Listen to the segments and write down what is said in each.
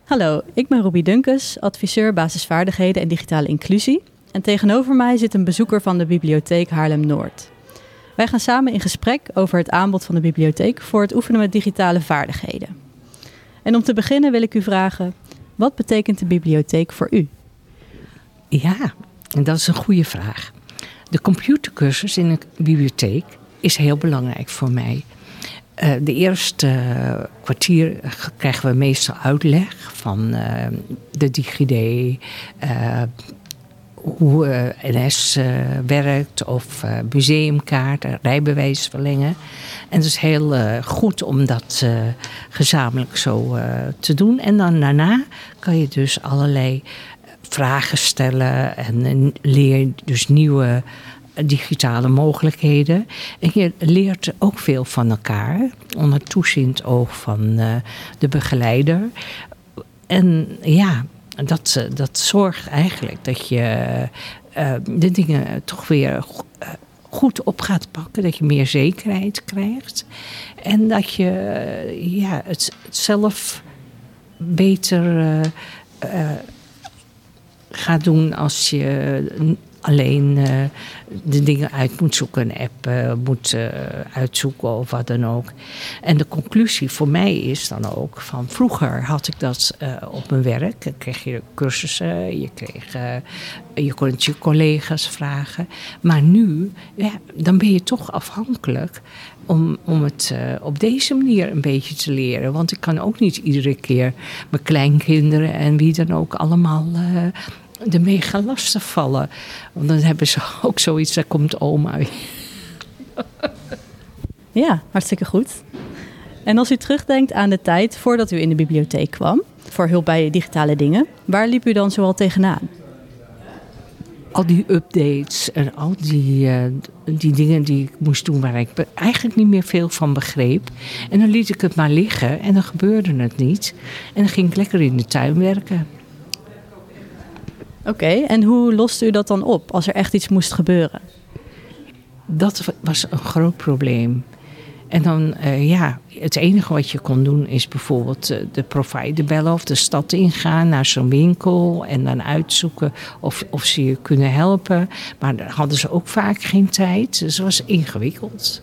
Hallo, ik ben Robbie Dunkes, adviseur basisvaardigheden en digitale inclusie. En tegenover mij zit een bezoeker van de bibliotheek Haarlem-Noord. Wij gaan samen in gesprek over het aanbod van de bibliotheek voor het oefenen met digitale vaardigheden. En om te beginnen wil ik u vragen, wat betekent de bibliotheek voor u? Ja, dat is een goede vraag. De computercursus in de bibliotheek is heel belangrijk voor mij. De eerste kwartier krijgen we meestal uitleg van de DigiD, hoe NS werkt of museumkaart, rijbewijs verlengen. En het is heel goed om dat gezamenlijk zo te doen. En dan daarna kan je dus allerlei vragen stellen en leer dus nieuwe digitale mogelijkheden. En je leert ook veel van elkaar onder toeziend oog van de begeleider. En ja, dat zorgt eigenlijk dat je de dingen toch weer goed op gaat pakken. Dat je meer zekerheid krijgt. En dat je het zelf beter gaat doen als je alleen de dingen uit moet zoeken, een app moet uitzoeken of wat dan ook. En de conclusie voor mij is dan ook van vroeger had ik dat op mijn werk. Dan kreeg je cursussen, je kon het je collega's vragen. Maar nu, dan ben je toch afhankelijk om het op deze manier een beetje te leren. Want ik kan ook niet iedere keer mijn kleinkinderen en wie dan ook allemaal ermee gaan lastigvallen. Want dan hebben ze ook zoiets, daar komt oma weer. Ja, hartstikke goed. En als u terugdenkt aan de tijd voordat u in de bibliotheek kwam, voor hulp bij digitale dingen, waar liep u dan zoal tegenaan? Al die updates en al die dingen die ik moest doen waar ik eigenlijk niet meer veel van begreep. En dan liet ik het maar liggen en dan gebeurde het niet. En dan ging ik lekker in de tuin werken. Oké, en hoe loste u dat dan op als er echt iets moest gebeuren? Dat was een groot probleem. En dan, het enige wat je kon doen is bijvoorbeeld de provider bellen of de stad ingaan naar zo'n winkel en dan uitzoeken of ze je kunnen helpen. Maar daar hadden ze ook vaak geen tijd, dus het was ingewikkeld.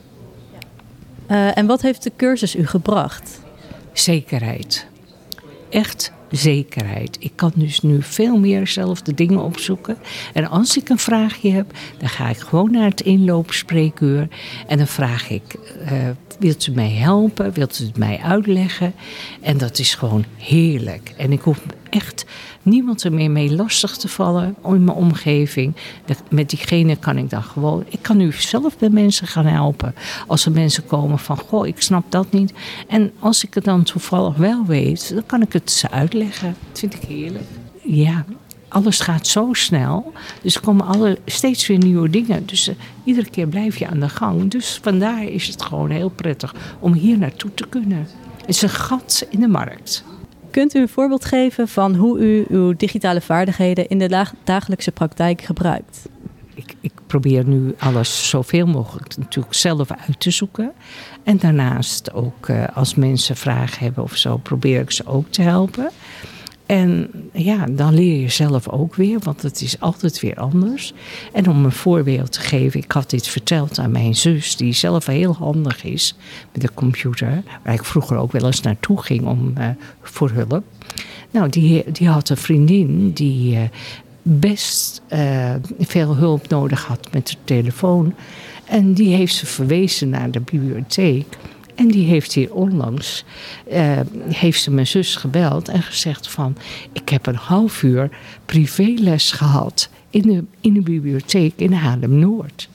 En wat heeft de cursus u gebracht? Zekerheid. Echt zekerheid. Ik kan dus nu veel meer zelf de dingen opzoeken. En als ik een vraagje heb, dan ga ik gewoon naar het inloopspreekuur. En dan vraag ik, wilt u mij helpen? Wilt u het mij uitleggen? En dat is gewoon heerlijk. En ik hoef echt niemand er meer mee lastig te vallen in mijn omgeving. Met diegene kan ik dan gewoon. Ik kan nu zelf bij mensen gaan helpen. Als er mensen komen van, goh, ik snap dat niet. En als ik het dan toevallig wel weet, dan kan ik het ze uitleggen. Dat vind ik heerlijk. Ja, alles gaat zo snel. Dus er komen steeds weer nieuwe dingen. Dus iedere keer blijf je aan de gang. Dus vandaar is het gewoon heel prettig om hier naartoe te kunnen. Het is een gat in de markt. Kunt u een voorbeeld geven van hoe u uw digitale vaardigheden in de dagelijkse praktijk gebruikt? Ik probeer nu alles zoveel mogelijk natuurlijk zelf uit te zoeken. En daarnaast ook als mensen vragen hebben of zo, probeer ik ze ook te helpen. En ja, dan leer je zelf ook weer, want het is altijd weer anders. En om een voorbeeld te geven, ik had dit verteld aan mijn zus, die zelf heel handig is met de computer, waar ik vroeger ook wel eens naartoe ging voor hulp. Nou, die had een vriendin die best veel hulp nodig had met de telefoon. En die heeft ze verwezen naar de bibliotheek. En die heeft hier onlangs, heeft ze mijn zus gebeld en gezegd van, ik heb een half uur privéles gehad in de bibliotheek in Haarlem-Noord.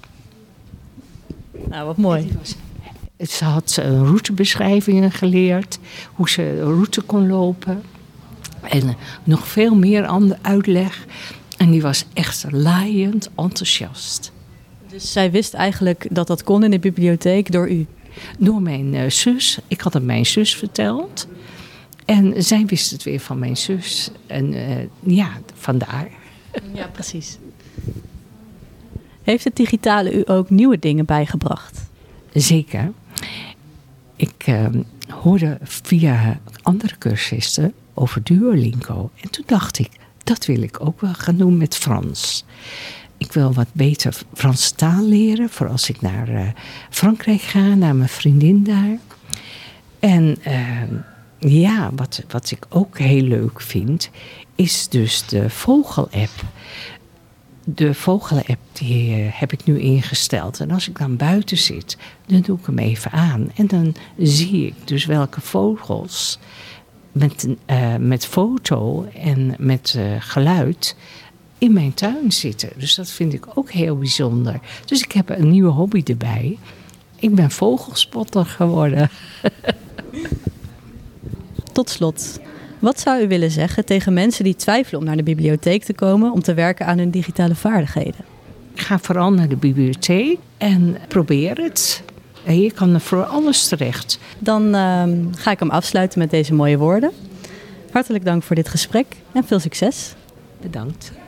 Nou, wat mooi. Ze had routebeschrijvingen geleerd, hoe ze een route kon lopen. En nog veel meer uitleg. En die was echt laaiend enthousiast. Dus zij wist eigenlijk dat dat kon in de bibliotheek door u? Door mijn zus. Ik had het mijn zus verteld. En zij wist het weer van mijn zus. En vandaar. Ja, precies. Heeft het digitale u ook nieuwe dingen bijgebracht? Zeker. Ik hoorde via andere cursisten over Duolingo. En toen dacht ik, dat wil ik ook wel gaan doen met Frans. Ik wil wat beter Franse taal leren, voor als ik naar Frankrijk ga, naar mijn vriendin daar. En wat ik ook heel leuk vind, is dus de vogelapp. De vogelapp die heb ik nu ingesteld. En als ik dan buiten zit, dan doe ik hem even aan. En dan zie ik dus welke vogels met foto en met geluid in mijn tuin zitten. Dus dat vind ik ook heel bijzonder. Dus ik heb een nieuwe hobby erbij. Ik ben vogelspotter geworden. Tot slot, wat zou u willen zeggen tegen mensen die twijfelen om naar de bibliotheek te komen om te werken aan hun digitale vaardigheden? Ga vooral naar de bibliotheek en probeer het. Je kan er voor alles terecht. Dan ga ik hem afsluiten met deze mooie woorden. Hartelijk dank voor dit gesprek en veel succes. Bedankt.